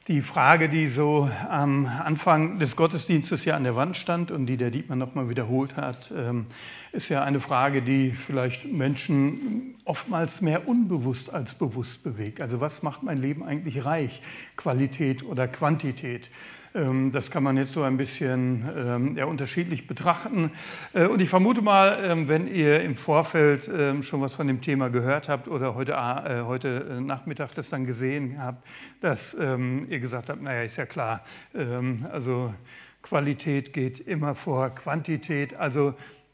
Die Frage, die so am Anfang des Gottesdienstes ja an der Wand stand und die der Dietmar nochmal wiederholt hat, ist ja eine Frage, die vielleicht Menschen oftmals mehr unbewusst als bewusst bewegt. Also was macht mein Leben eigentlich reich? Qualität oder Quantität? Das kann man jetzt so ein bisschen unterschiedlich betrachten. Und ich vermute mal, wenn ihr im Vorfeld schon was von dem Thema gehört habt oder heute Nachmittag das dann gesehen habt, dass ihr gesagt habt, naja, ist ja klar, also Qualität geht immer vor Quantität. Also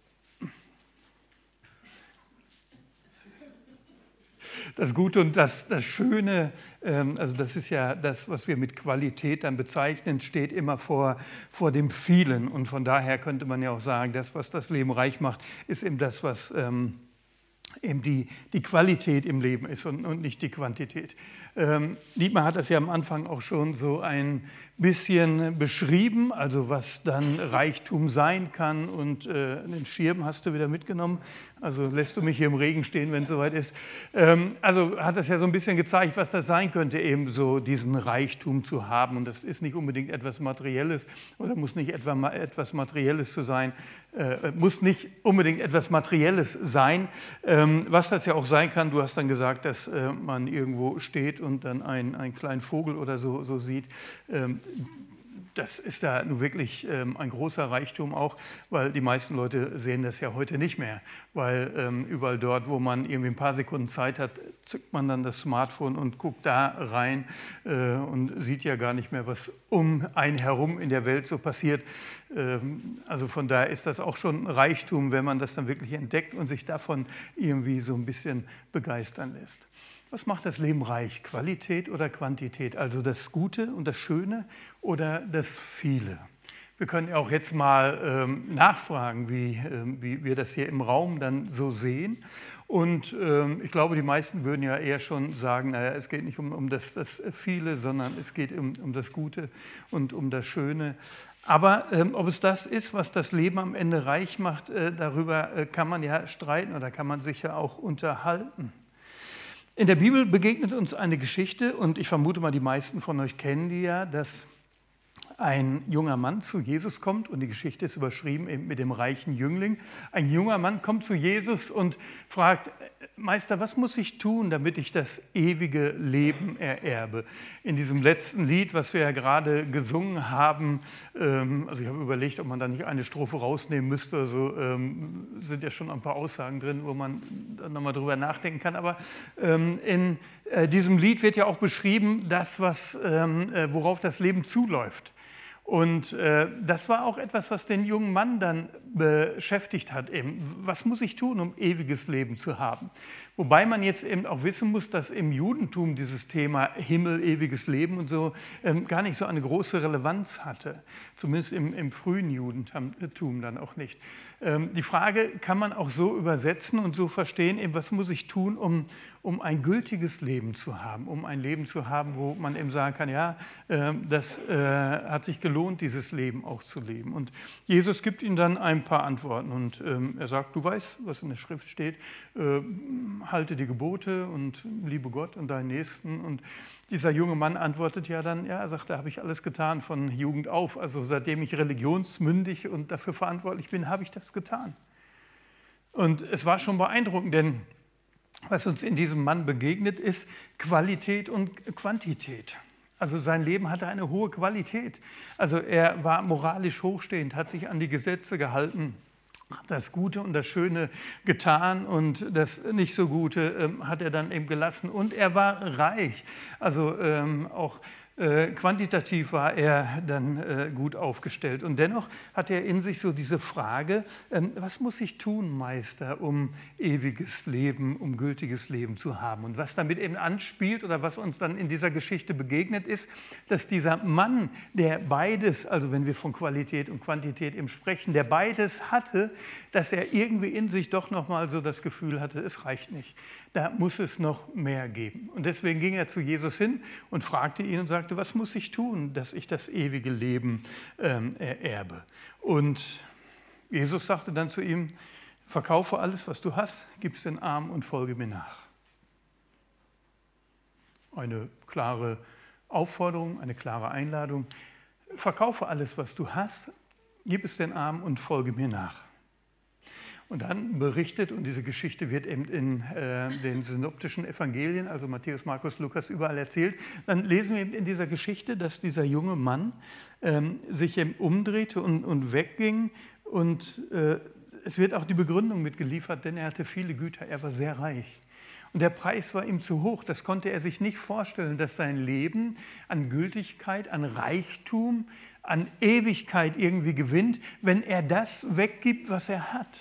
das Gute und das Schöne, also das ist ja das, was wir mit Qualität dann bezeichnen, steht immer vor dem Vielen. Und von daher könnte man ja auch sagen, das, was das Leben reich macht, ist eben das, was eben die Qualität im Leben ist und nicht die Quantität. Dietmar hat das ja am Anfang auch schon so ein bisschen beschrieben, also was dann Reichtum sein kann, und den Schirm hast du wieder mitgenommen, also lässt du mich hier im Regen stehen, wenn es soweit ist. Also hat das ja so ein bisschen gezeigt, was das sein könnte, eben so diesen Reichtum zu haben, und das ist nicht unbedingt etwas Materielles oder muss nicht etwas Materielles zu sein, muss nicht unbedingt etwas Materielles sein, was das ja auch sein kann. Du hast dann gesagt, dass man irgendwo steht und dann einen kleinen Vogel oder so sieht. Das ist da nun wirklich ein großer Reichtum auch, weil die meisten Leute sehen das ja heute nicht mehr, weil überall dort, wo man irgendwie ein paar Sekunden Zeit hat, zückt man dann das Smartphone und guckt da rein und sieht ja gar nicht mehr, was um einen herum in der Welt so passiert. Also von daher ist das auch schon ein Reichtum, wenn man das dann wirklich entdeckt und sich davon irgendwie so ein bisschen begeistern lässt. Was macht das Leben reich? Qualität oder Quantität? Also das Gute und das Schöne oder das Viele? Wir können auch jetzt mal nachfragen, wie wir das hier im Raum dann so sehen. Und ich glaube, die meisten würden ja eher schon sagen, naja, es geht nicht um das Viele, sondern es geht um das Gute und um das Schöne. Aber ob es das ist, was das Leben am Ende reich macht, darüber kann man ja streiten oder kann man sich ja auch unterhalten. In der Bibel begegnet uns eine Geschichte, und ich vermute mal, die meisten von euch kennen die ja, dass ein junger Mann zu Jesus kommt, und die Geschichte ist überschrieben eben mit dem reichen Jüngling. Ein junger Mann kommt zu Jesus und fragt: Meister, was muss ich tun, damit ich das ewige Leben ererbe? In diesem letzten Lied, was wir ja gerade gesungen haben, also ich habe überlegt, ob man da nicht eine Strophe rausnehmen müsste, also sind ja schon ein paar Aussagen drin, wo man dann nochmal drüber nachdenken kann, aber in diesem Lied wird ja auch beschrieben, das, worauf das Leben zuläuft. Und das war auch etwas, was den jungen Mann dann beschäftigt hat. Eben. Was muss ich tun, um ewiges Leben zu haben? Wobei man jetzt eben auch wissen muss, dass im Judentum dieses Thema Himmel, ewiges Leben und so gar nicht so eine große Relevanz hatte. Zumindest im frühen Judentum dann auch nicht. Die Frage kann man auch so übersetzen und so verstehen, eben, was muss ich tun, um ein gültiges Leben zu haben, um ein Leben zu haben, wo man eben sagen kann, ja, das hat sich gelohnt, dieses Leben auch zu leben. Und Jesus gibt ihnen dann ein paar Antworten, und er sagt: Du weißt, was in der Schrift steht, halte die Gebote und liebe Gott und deinen Nächsten. Und dieser junge Mann antwortet ja dann, ja, er sagt, da habe ich alles getan von Jugend auf, also seitdem ich religionsmündig und dafür verantwortlich bin, habe ich das getan. Und es war schon beeindruckend, denn was uns in diesem Mann begegnet, ist Qualität und Quantität. Also sein Leben hatte eine hohe Qualität. Also er war moralisch hochstehend, hat sich an die Gesetze gehalten, hat das Gute und das Schöne getan, und das nicht so Gute hat er dann eben gelassen. Und er war reich, also auch quantitativ war er dann gut aufgestellt. Und dennoch hat er in sich so diese Frage, was muss ich tun, Meister, um ewiges Leben, um gültiges Leben zu haben? Und was damit eben anspielt oder was uns dann in dieser Geschichte begegnet ist, dass dieser Mann, der beides, also wenn wir von Qualität und Quantität eben sprechen, der beides hatte, dass er irgendwie in sich doch nochmal so das Gefühl hatte, es reicht nicht. Da muss es noch mehr geben. Und deswegen ging er zu Jesus hin und fragte ihn und sagte: Was muss ich tun, dass ich das ewige Leben ererbe? Und Jesus sagte dann zu ihm: Verkaufe alles, was du hast, gib es den Armen und folge mir nach. Eine klare Aufforderung, eine klare Einladung. Verkaufe alles, was du hast, gib es den Armen und folge mir nach. Und dann berichtet, und diese Geschichte wird eben in den synoptischen Evangelien, also Matthäus, Markus, Lukas, überall erzählt, dann lesen wir eben in dieser Geschichte, dass dieser junge Mann sich eben umdrehte und wegging. Und es wird auch die Begründung mitgeliefert, denn er hatte viele Güter, er war sehr reich. Und der Preis war ihm zu hoch, das konnte er sich nicht vorstellen, dass sein Leben an Gültigkeit, an Reichtum, an Ewigkeit irgendwie gewinnt, wenn er das weggibt, was er hat.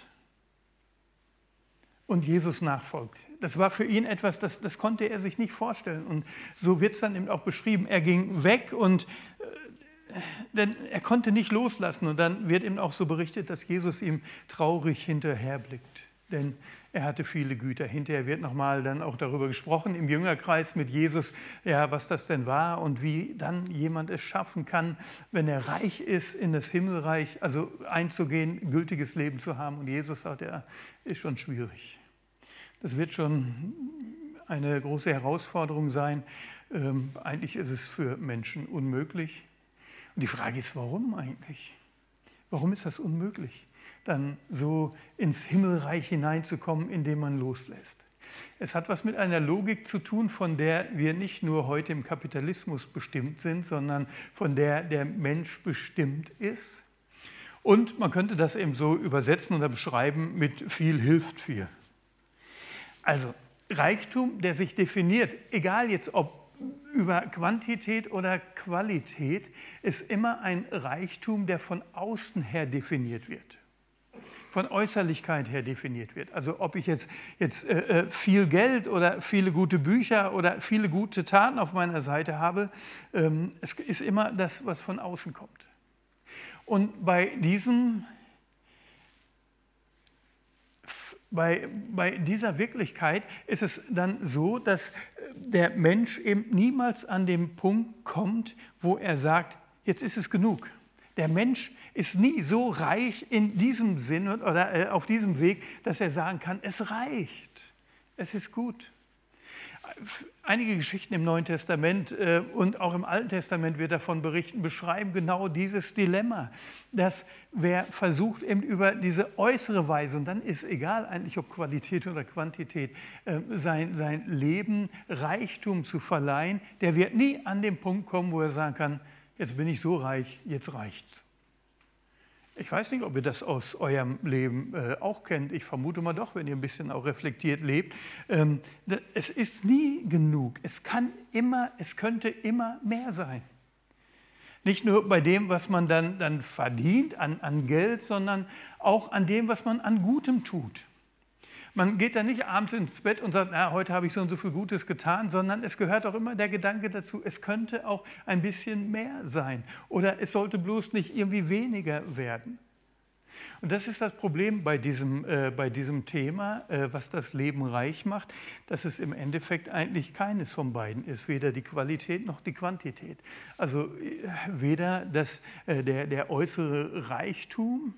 Und Jesus nachfolgt. Das war für ihn etwas, das konnte er sich nicht vorstellen. Und so wird es dann eben auch beschrieben. Er ging weg und denn er konnte nicht loslassen. Und dann wird eben auch so berichtet, dass Jesus ihm traurig hinterherblickt. Denn er hatte viele Güter. Hinterher wird nochmal dann auch darüber gesprochen im Jüngerkreis mit Jesus, ja, was das denn war und wie dann jemand es schaffen kann, wenn er reich ist, in das Himmelreich, also einzugehen, gültiges Leben zu haben. Und Jesus sagt, ja, ist schon schwierig. Das wird schon eine große Herausforderung sein. Eigentlich ist es für Menschen unmöglich. Und die Frage ist, warum eigentlich? Warum ist das unmöglich, dann so ins Himmelreich hineinzukommen, indem man loslässt? Es hat was mit einer Logik zu tun, von der wir nicht nur heute im Kapitalismus bestimmt sind, sondern von der der Mensch bestimmt ist. Und man könnte das eben so übersetzen oder beschreiben mit viel hilft viel. Also Reichtum, der sich definiert, egal jetzt ob über Quantität oder Qualität, ist immer ein Reichtum, der von außen her definiert wird. Von Äußerlichkeit her definiert wird. Also ob ich jetzt viel Geld oder viele gute Bücher oder viele gute Taten auf meiner Seite habe, es ist immer das, was von außen kommt. Und bei dieser Wirklichkeit ist es dann so, dass der Mensch eben niemals an den Punkt kommt, wo er sagt, jetzt ist es genug. Der Mensch ist nie so reich in diesem Sinne oder auf diesem Weg, dass er sagen kann, es reicht, es ist gut. Einige Geschichten im Neuen Testament und auch im Alten Testament wird davon berichten, beschreiben genau dieses Dilemma, dass wer versucht eben über diese äußere Weise, und dann ist egal eigentlich ob Qualität oder Quantität, sein Leben Reichtum zu verleihen, der wird nie an den Punkt kommen, wo er sagen kann, jetzt bin ich so reich, jetzt reicht's. Ich weiß nicht, ob ihr das aus eurem Leben auch kennt. Ich vermute mal doch, wenn ihr ein bisschen auch reflektiert lebt. Es ist nie genug. Es könnte immer mehr sein. Nicht nur bei dem, was man dann verdient an Geld, sondern auch an dem, was man an Gutem tut. Man geht dann nicht abends ins Bett und sagt, na, heute habe ich so und so viel Gutes getan, sondern es gehört auch immer der Gedanke dazu, es könnte auch ein bisschen mehr sein oder es sollte bloß nicht irgendwie weniger werden. Und das ist das Problem bei diesem Thema, was das Leben reich macht, dass es im Endeffekt eigentlich keines von beiden ist, weder die Qualität noch die Quantität. Also weder der äußere Reichtum,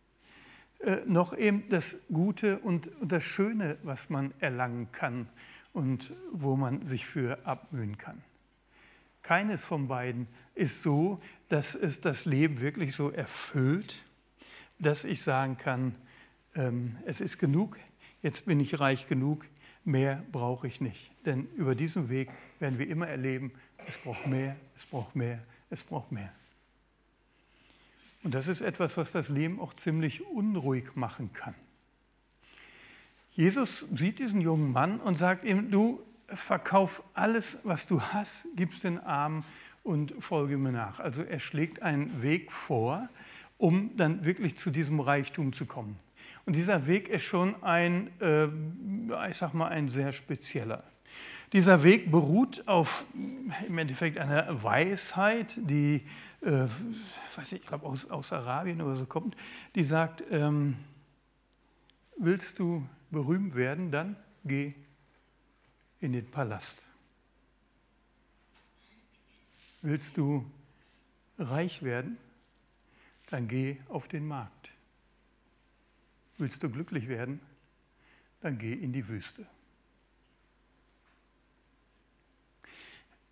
noch eben das Gute und das Schöne, was man erlangen kann und wo man sich für abmühen kann. Keines von beiden ist so, dass es das Leben wirklich so erfüllt, dass ich sagen kann, es ist genug, jetzt bin ich reich genug, mehr brauche ich nicht. Denn über diesen Weg werden wir immer erleben, es braucht mehr, es braucht mehr, es braucht mehr. Und das ist etwas, was das Leben auch ziemlich unruhig machen kann. Jesus sieht diesen jungen Mann und sagt ihm, du verkauf alles, was du hast, gib's den Armen und folge mir nach. Also er schlägt einen Weg vor, um dann wirklich zu diesem Reichtum zu kommen. Und dieser Weg ist schon ein sehr spezieller. Dieser Weg beruht auf im Endeffekt einer Weisheit, die, ich glaube aus Arabien oder so kommt, die sagt, willst du berühmt werden, dann geh in den Palast. Willst du reich werden, dann geh auf den Markt. Willst du glücklich werden, dann geh in die Wüste.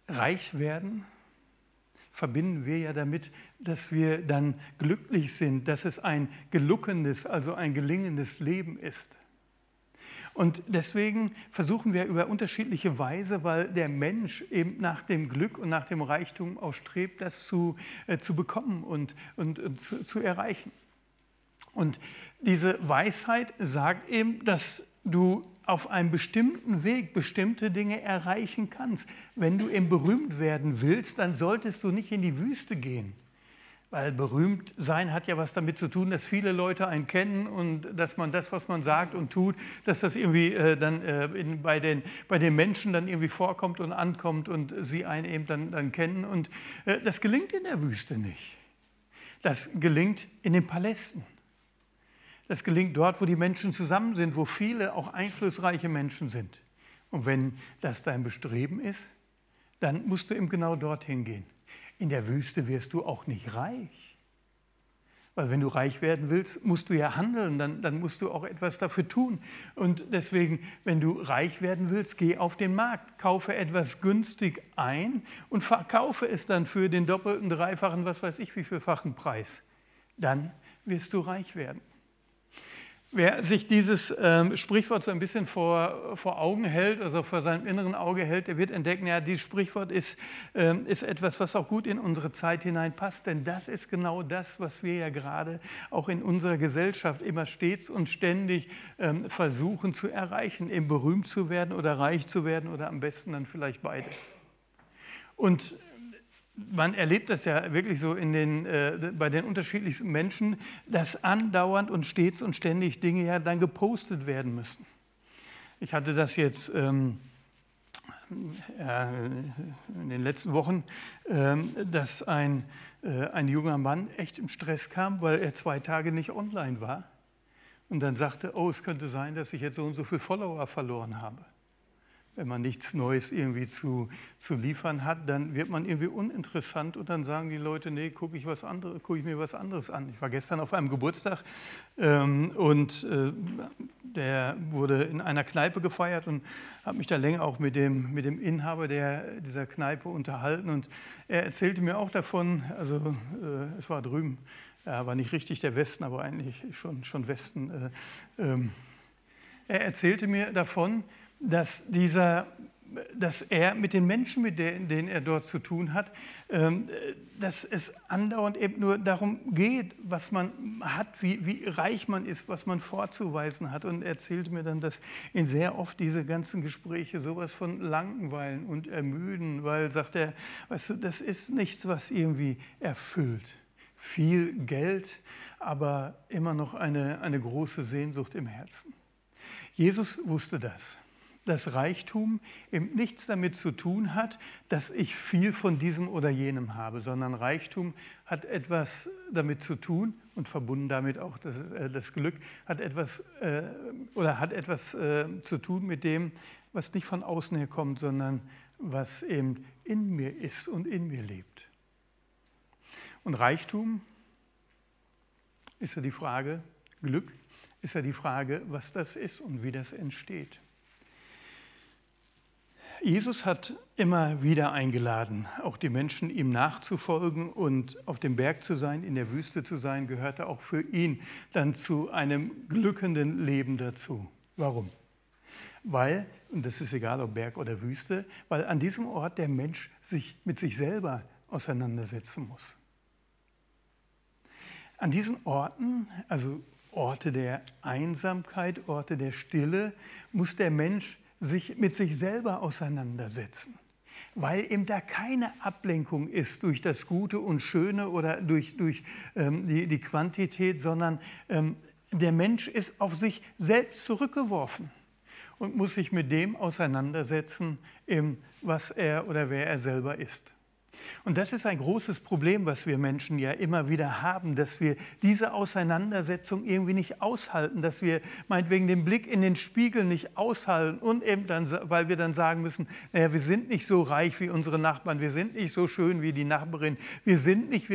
reich werden verbinden wir ja damit, dass wir dann glücklich sind, dass es ein gelungenes, also ein gelingendes Leben ist. Und deswegen versuchen wir über unterschiedliche Weise, weil der Mensch eben nach dem Glück und nach dem Reichtum auch strebt, das zu bekommen und zu erreichen. Und diese Weisheit sagt eben, dass du auf einem bestimmten Weg bestimmte Dinge erreichen kannst. Wenn du eben berühmt werden willst, dann solltest du nicht in die Wüste gehen. Weil berühmt sein hat ja was damit zu tun, dass viele Leute einen kennen und dass man das, was man sagt und tut, dass das irgendwie bei den Menschen dann irgendwie vorkommt und ankommt und sie einen eben dann kennen. Und das gelingt in der Wüste nicht. Das gelingt in den Palästen. Das gelingt dort, wo die Menschen zusammen sind, wo viele auch einflussreiche Menschen sind. Und wenn das dein Bestreben ist, dann musst du eben genau dorthin gehen. In der Wüste wirst du auch nicht reich. Weil wenn du reich werden willst, musst du ja handeln, dann musst du auch etwas dafür tun. Und deswegen, wenn du reich werden willst, geh auf den Markt, kaufe etwas günstig ein und verkaufe es dann für den doppelten, dreifachen, was weiß ich, wie vielfachen Preis. Dann wirst du reich werden. Wer sich dieses Sprichwort so ein bisschen vor Augen hält, also vor seinem inneren Auge hält, der wird entdecken, ja, dieses Sprichwort ist etwas, was auch gut in unsere Zeit hineinpasst, denn das ist genau das, was wir ja gerade auch in unserer Gesellschaft immer stets und ständig versuchen zu erreichen, eben berühmt zu werden oder reich zu werden oder am besten dann vielleicht beides. Und man erlebt das ja wirklich so bei den unterschiedlichsten Menschen, dass andauernd und stets und ständig Dinge ja dann gepostet werden müssen. Ich hatte das jetzt in den letzten Wochen, dass ein junger Mann echt im Stress kam, weil er 2 Tage nicht online war und dann sagte, oh, es könnte sein, dass ich jetzt so und so viele Follower verloren habe. Wenn man nichts Neues irgendwie zu liefern hat, dann wird man irgendwie uninteressant und dann sagen die Leute, nee, gucke ich mir was anderes an. Ich war gestern auf einem Geburtstag und der wurde in einer Kneipe gefeiert und habe mich da länger auch mit dem Inhaber dieser Kneipe unterhalten und er erzählte mir auch davon, also es war drüben, war nicht richtig der Westen, aber eigentlich schon Westen. Er erzählte mir davon, dass er mit den Menschen, mit denen er dort zu tun hat, dass es andauernd eben nur darum geht, was man hat, wie reich man ist, was man vorzuweisen hat. Und er erzählte mir dann, dass ihn sehr oft diese ganzen Gespräche sowas von langweilen und ermüden, weil, sagt er, weißt du, das ist nichts, was irgendwie erfüllt. Viel Geld, aber immer noch eine große Sehnsucht im Herzen. Jesus wusste das. Dass Reichtum eben nichts damit zu tun hat, dass ich viel von diesem oder jenem habe, sondern Reichtum hat etwas damit zu tun und verbunden damit auch das Glück, hat etwas zu tun mit dem, was nicht von außen her kommt, sondern was eben in mir ist und in mir lebt. Und Reichtum ist ja die Frage, Glück ist ja die Frage, was das ist und wie das entsteht. Jesus hat immer wieder eingeladen, auch die Menschen ihm nachzufolgen und auf dem Berg zu sein, in der Wüste zu sein, gehörte auch für ihn dann zu einem glückenden Leben dazu. Warum? Weil, und das ist egal ob Berg oder Wüste, weil an diesem Ort der Mensch sich mit sich selber auseinandersetzen muss. An diesen Orten, also Orte der Einsamkeit, Orte der Stille, muss der Mensch sich mit sich selber auseinandersetzen, weil eben da keine Ablenkung ist durch das Gute und Schöne oder durch die Quantität, sondern der Mensch ist auf sich selbst zurückgeworfen und muss sich mit dem auseinandersetzen, was er oder wer er selber ist. Und das ist ein großes Problem, was wir Menschen ja immer wieder haben, dass wir diese Auseinandersetzung irgendwie nicht aushalten, dass wir meinetwegen den Blick in den Spiegel nicht aushalten und eben dann, weil wir dann sagen müssen, naja, wir sind nicht so reich wie unsere Nachbarn, wir sind nicht so schön wie die Nachbarin, wir sind nicht.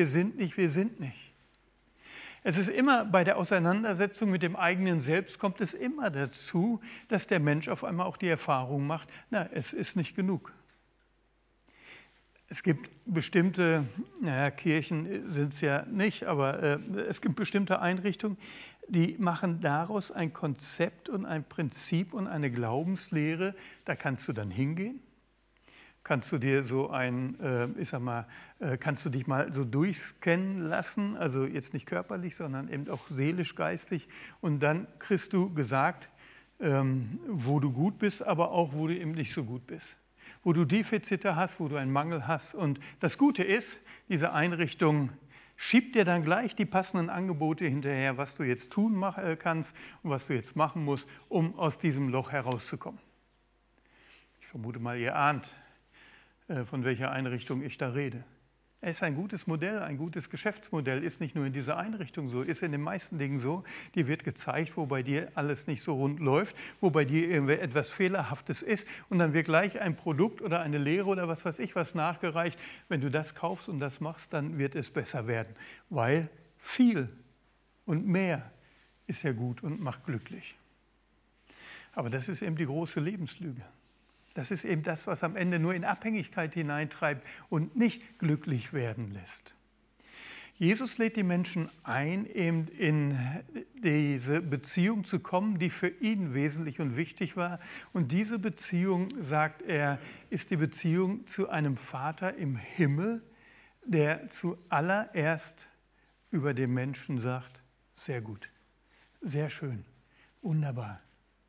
Es ist immer bei der Auseinandersetzung mit dem eigenen Selbst kommt es immer dazu, dass der Mensch auf einmal auch die Erfahrung macht, na, es ist nicht genug. Es gibt bestimmte, naja, Kirchen sind es ja nicht, aber es gibt bestimmte Einrichtungen, die machen daraus ein Konzept und ein Prinzip und eine Glaubenslehre. Da kannst du dann hingehen, kannst du dir so kannst du dich mal so durchscannen lassen, also jetzt nicht körperlich, sondern eben auch seelisch, geistig. Und dann kriegst du gesagt, wo du gut bist, aber auch, wo du eben nicht so gut bist. Wo du Defizite hast, wo du einen Mangel hast. Und das Gute ist, diese Einrichtung schiebt dir dann gleich die passenden Angebote hinterher, was du jetzt tun kannst und was du jetzt machen musst, um aus diesem Loch herauszukommen. Ich vermute mal, ihr ahnt, von welcher Einrichtung ich da rede. Es ist ein gutes Modell, ein gutes Geschäftsmodell, ist nicht nur in dieser Einrichtung so, ist in den meisten Dingen so. Dir wird gezeigt, wo bei dir alles nicht so rund läuft, wo bei dir etwas Fehlerhaftes ist und dann wird gleich ein Produkt oder eine Lehre oder was weiß ich was nachgereicht. Wenn du das kaufst und das machst, dann wird es besser werden, weil viel und mehr ist ja gut und macht glücklich. Aber das ist eben die große Lebenslüge. Das ist eben das, was am Ende nur in Abhängigkeit hineintreibt und nicht glücklich werden lässt. Jesus lädt die Menschen ein, eben in diese Beziehung zu kommen, die für ihn wesentlich und wichtig war. Und diese Beziehung, sagt er, ist die Beziehung zu einem Vater im Himmel, der zuallererst über den Menschen sagt, sehr gut, sehr schön, wunderbar.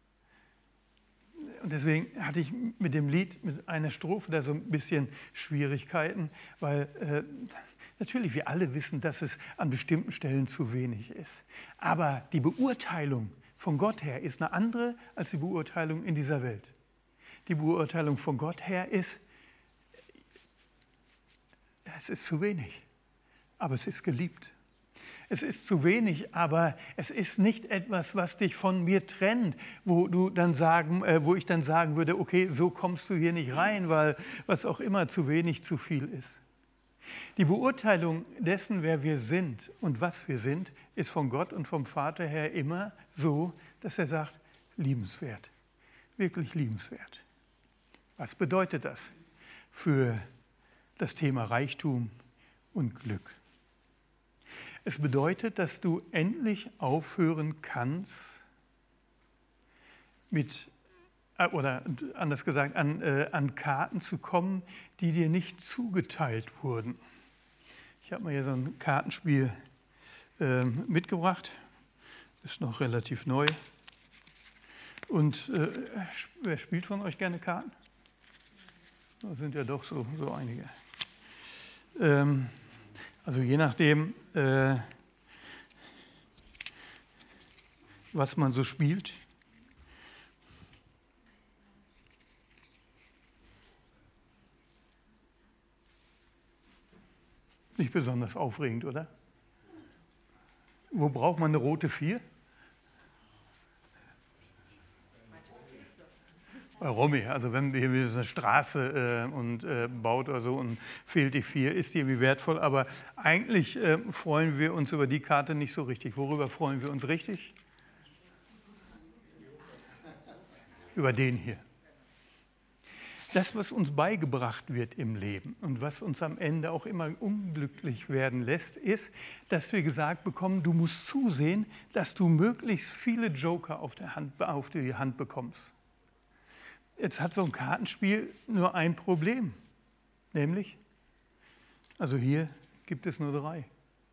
Und deswegen hatte ich mit dem Lied, mit einer Strophe da so ein bisschen Schwierigkeiten, weil natürlich wir alle wissen, dass es an bestimmten Stellen zu wenig ist. Aber die Beurteilung von Gott her ist eine andere als die Beurteilung in dieser Welt. Die Beurteilung von Gott her ist, es ist zu wenig, aber es ist geliebt. Es ist zu wenig, aber es ist nicht etwas, was dich von mir trennt, wo ich dann sagen würde, okay, so kommst du hier nicht rein, weil was auch immer zu wenig, zu viel ist. Die Beurteilung dessen, wer wir sind und was wir sind, ist von Gott und vom Vater her immer so, dass er sagt, liebenswert, wirklich liebenswert. Was bedeutet das für das Thema Reichtum und Glück? Es bedeutet, dass du endlich aufhören kannst, oder anders gesagt, an Karten zu kommen, die dir nicht zugeteilt wurden. Ich habe mal hier so ein Kartenspiel mitgebracht, ist noch relativ neu. Und wer spielt von euch gerne Karten? Da sind ja doch so einige. Also je nachdem, was man so spielt. Nicht besonders aufregend, oder? Wo braucht man eine rote 4? Bei Romy, also wenn hier eine Straße baut oder so und fehlt die 4, ist die irgendwie wertvoll, aber eigentlich freuen wir uns über die Karte nicht so richtig. Worüber freuen wir uns richtig? Über den hier. Das, was uns beigebracht wird im Leben und was uns am Ende auch immer unglücklich werden lässt, ist, dass wir gesagt bekommen, du musst zusehen, dass du möglichst viele Joker auf die Hand bekommst. Jetzt hat so ein Kartenspiel nur ein Problem, nämlich, also hier gibt es nur 3.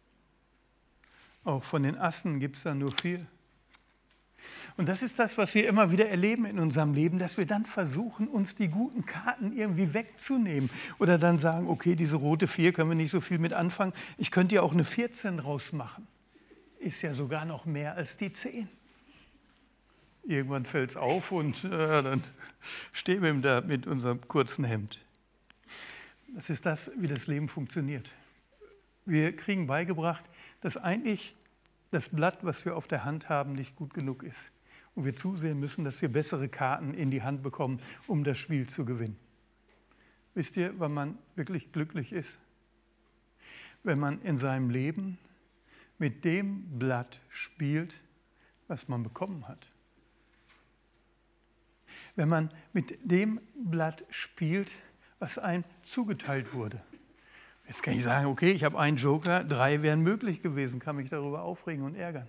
Auch von den Assen gibt es dann nur 4. Und das ist das, was wir immer wieder erleben in unserem Leben, dass wir dann versuchen, uns die guten Karten irgendwie wegzunehmen. Oder dann sagen, okay, diese rote 4 können wir nicht so viel mit anfangen. Ich könnte ja auch eine 14 rausmachen. Ist ja sogar noch mehr als die 10. Irgendwann fällt es auf und dann stehen wir da mit unserem kurzen Hemd. Das ist das, wie das Leben funktioniert. Wir kriegen beigebracht, dass eigentlich das Blatt, was wir auf der Hand haben, nicht gut genug ist. Und wir zusehen müssen, dass wir bessere Karten in die Hand bekommen, um das Spiel zu gewinnen. Wisst ihr, wann man wirklich glücklich ist? Wenn man in seinem Leben mit dem Blatt spielt, was man bekommen hat. Wenn man mit dem Blatt spielt, was einem zugeteilt wurde. Jetzt kann ich sagen, okay, ich habe einen Joker, 3 wären möglich gewesen, kann mich darüber aufregen und ärgern.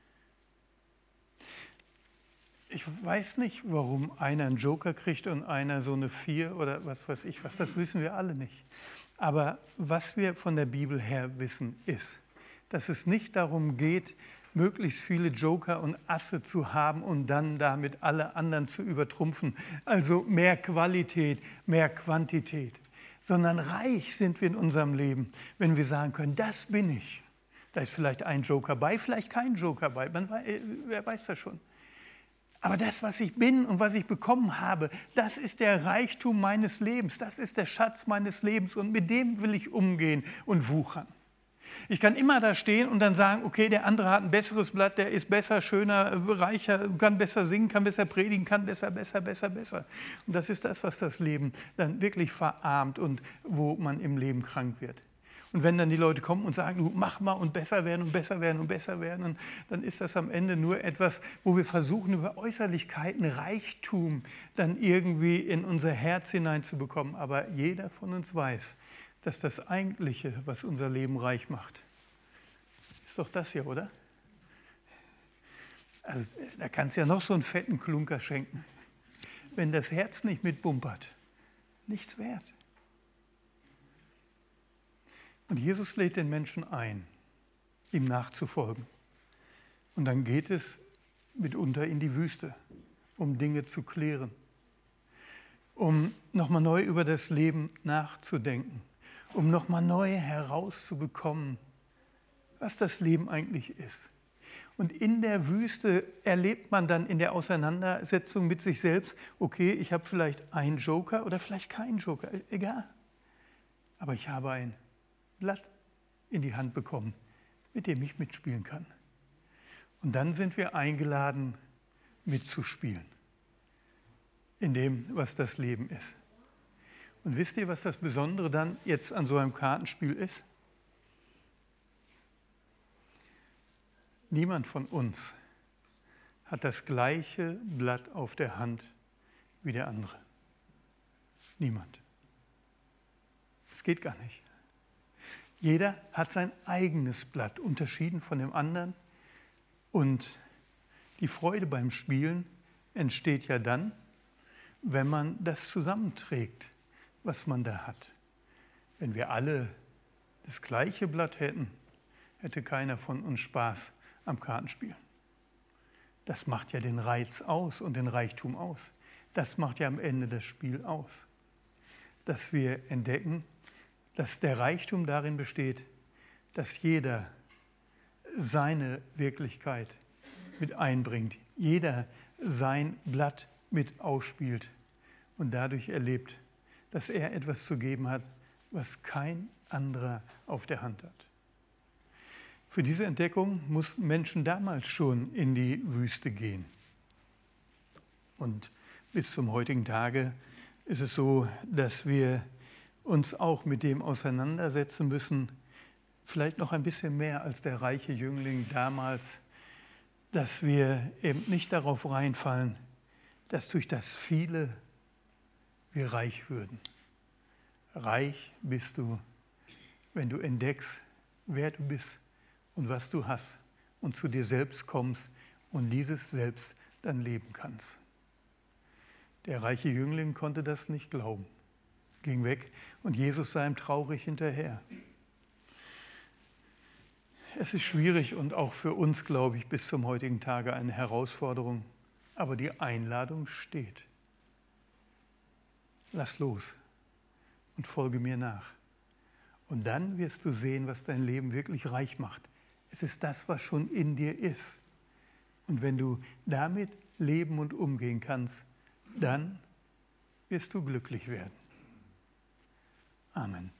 Ich weiß nicht, warum einer einen Joker kriegt und einer so eine 4 oder was weiß ich was, das wissen wir alle nicht. Aber was wir von der Bibel her wissen, ist, dass es nicht darum geht, möglichst viele Joker und Asse zu haben und dann damit alle anderen zu übertrumpfen. Also mehr Qualität, mehr Quantität. Sondern reich sind wir in unserem Leben, wenn wir sagen können, das bin ich. Da ist vielleicht ein Joker bei, vielleicht kein Joker bei, wer weiß das schon. Aber das, was ich bin und was ich bekommen habe, das ist der Reichtum meines Lebens, das ist der Schatz meines Lebens und mit dem will ich umgehen und wuchern. Ich kann immer da stehen und dann sagen, okay, der andere hat ein besseres Blatt, der ist besser, schöner, reicher, kann besser singen, kann besser predigen, kann besser. Und das ist das, was das Leben dann wirklich verarmt und wo man im Leben krank wird. Und wenn dann die Leute kommen und sagen, du mach mal und besser werden und besser werden und besser werden, dann ist das am Ende nur etwas, wo wir versuchen, über Äußerlichkeiten Reichtum dann irgendwie in unser Herz hineinzubekommen. Aber jeder von uns weiß, dass das Eigentliche, was unser Leben reich macht, ist doch das hier, oder? Also da kannst du ja noch so einen fetten Klunker schenken. Wenn das Herz nicht mitbumpert, nichts wert. Und Jesus lädt den Menschen ein, ihm nachzufolgen. Und dann geht es mitunter in die Wüste, um Dinge zu klären, um nochmal neu über das Leben nachzudenken, um nochmal neu herauszubekommen, was das Leben eigentlich ist. Und in der Wüste erlebt man dann in der Auseinandersetzung mit sich selbst, okay, ich habe vielleicht einen Joker oder vielleicht keinen Joker, egal. Aber ich habe ein Blatt in die Hand bekommen, mit dem ich mitspielen kann. Und dann sind wir eingeladen, mitzuspielen in dem, was das Leben ist. Und wisst ihr, was das Besondere dann jetzt an so einem Kartenspiel ist? Niemand von uns hat das gleiche Blatt auf der Hand wie der andere. Niemand. Das geht gar nicht. Jeder hat sein eigenes Blatt, unterschieden von dem anderen. Und die Freude beim Spielen entsteht ja dann, wenn man das zusammenträgt, was man da hat. Wenn wir alle das gleiche Blatt hätten, hätte keiner von uns Spaß am Kartenspiel. Das macht ja den Reiz aus und den Reichtum aus. Das macht ja am Ende das Spiel aus. Dass wir entdecken, dass der Reichtum darin besteht, dass jeder seine Wirklichkeit mit einbringt, jeder sein Blatt mit ausspielt und dadurch erlebt, dass er etwas zu geben hat, was kein anderer auf der Hand hat. Für diese Entdeckung mussten Menschen damals schon in die Wüste gehen. Und bis zum heutigen Tage ist es so, dass wir uns auch mit dem auseinandersetzen müssen, vielleicht noch ein bisschen mehr als der reiche Jüngling damals, dass wir eben nicht darauf reinfallen, dass durch das Viele wir reich würden. Reich bist du, wenn du entdeckst, wer du bist und was du hast und zu dir selbst kommst und dieses Selbst dann leben kannst. Der reiche Jüngling konnte das nicht glauben, ging weg und Jesus sah ihm traurig hinterher. Es ist schwierig und auch für uns, glaube ich, bis zum heutigen Tage eine Herausforderung, aber die Einladung steht. Lass los und folge mir nach. Und dann wirst du sehen, was dein Leben wirklich reich macht. Es ist das, was schon in dir ist. Und wenn du damit leben und umgehen kannst, dann wirst du glücklich werden. Amen.